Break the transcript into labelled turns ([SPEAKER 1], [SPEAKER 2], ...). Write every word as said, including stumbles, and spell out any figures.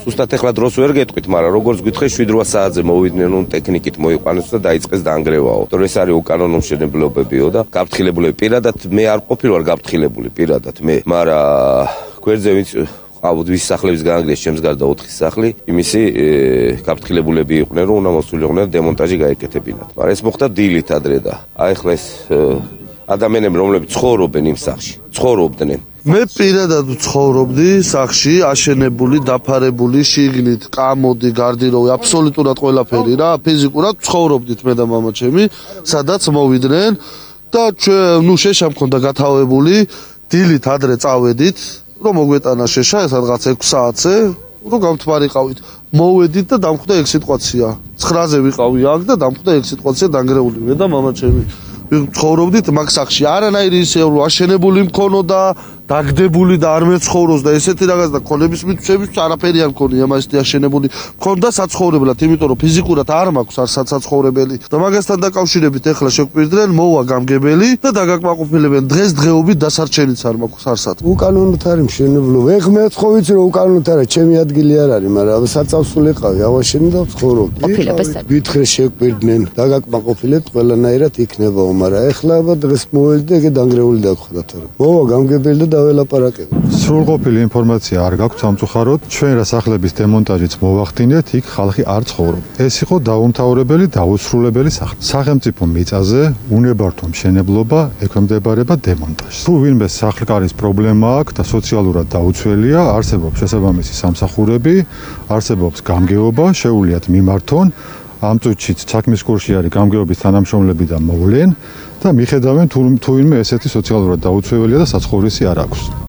[SPEAKER 1] ზუსტად ეხლა დროს ვერ გეტყვით, მაგრამ როგორც გითხე შვიდ რვა საათზე მოვიდნენ, ნუ ტექნიკით მოიყვანეს და დაიწყეს დაანგრევაო. თორე ეს არის უკანონო მშენებლობებიო და გაფრთხილებულები პირადად მე არ ყოფილი ვარ გაფრთხილებული პირადად მე, მაგრამ გვერდზე ვინც ყავთ ვის სახლების გაანგრეს ჩემს გარდა ოთხი სახლი, იმისი გაფრთხილებულები იყვნენ, რომ უნდა მოსულიყვნენ დემონტაჟი გაეკეთებინათ. მაგრამ ეს მოხდა დილით ადრე და აი ახლა ეს ადამიანები რომლებიც ცხოვრობენ იმ სახლში, ცხოვრობდნენ.
[SPEAKER 2] მე პირადად ცხოვრობდი სახლში, აშენებული, დაფარებული, შიგნით, კამოდი, გარდიროვი, აბსოლუტურად ყველაფერი რა, ფიზიკურად ცხოვრობდით მე და მამა ჩემი, სადაც მოვიდნენ და ჩვენ ნუ შეშა მქონდა გათავებული, დილით ადრე წავედით, რომ მოგვეტანა შეშა, სადღაც ექვს საათზე, რომ გამთბარიყავით. მოვედით და დამხვდა ეგ სიტუაცია. ცხრაზე ვიყავი აქ და დამხვდა ეგ სიტუაცია დანგრეული მე და მამა ჩემი. ცხოვრობდით მაგ სახლში, არანაირი ისე რომ აშენებული მქონოდა, დაგდებული და არ მეცხოვროს და ესეთი რაღაც და ქონების მითვისების არაფერი არ მქონია, მასეთი აშენებული მქონდა საცხოვრებლად, იმიტომ რომ ფიზიკურად არ მაქვს არ საცხოვრებელი და მაგასთან დაკავშირებით ეხლა შეგვპირდნენ, მოვა გამგებელი და დაგაკმაყოფილებენ დღესდღეობით დასარჩენიც არ მაქვს არსად.
[SPEAKER 3] უკანონოდ არის მშენებლობა. ეხ მე ხო ვიცი რომ უკანონოდ არის, ჩემი ადგილი არ არის, მაგრამ საწავსული ყავი, ავაშენი და ცხოვრობდი. ვითხრე შეგვპირდნენ, დაგაკმაყოფილებთ ყველანაირად იქნებაო, მაგრამ ეხლა აბა დღეს მოვედი და დანგრეული დაგხვდათ. მოვა გამგებელი და დაველაპარაკებ.
[SPEAKER 4] სრულყოფილი ინფორმაცია არ გაქვთ სამწუხაროდ. ჩვენ რა სახლების დემონტაჟიც მოვახდინეთ, იქ ხალხი არ ცხოვრობს. ეს იყო დაუმთავრებელი, დაუსრულებელი სახლი. სახელმწიფო მიწაზე უნებართო მშენებლობა ექვემდებარება დემონტაჟს. თუ ვინმე სახლკარის პრობლემა აქვს და სოციალურად დაუცველია, არსებობს შესაბამისი სამსახურები, არსებობს გამგეობა, შეუძლიათ მიმართონ. ამ წუთშიც საქმის კურსში არის გამგეობის თანამშრომლები და მოვლენ და მიხედავენ თუ ვინმე ესეთი სოციალურად დაუცველია და საცხოვრისი არ აქვს.